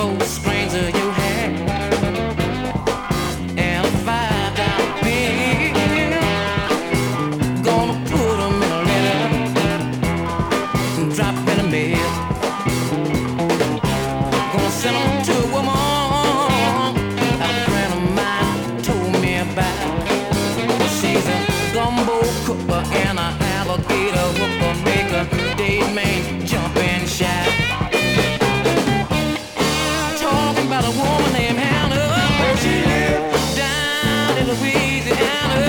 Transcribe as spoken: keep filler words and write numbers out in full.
those strangers you had, and a five dollar bill. Gonna put 'em in a letter and drop in the mail. Gonna send 'em to a woman a friend of mine told me about. She's a gumbo cooker and a alligator hooker, make a dead man jump and shout. Talking about a woman named Hannah. She lived down in Louisiana.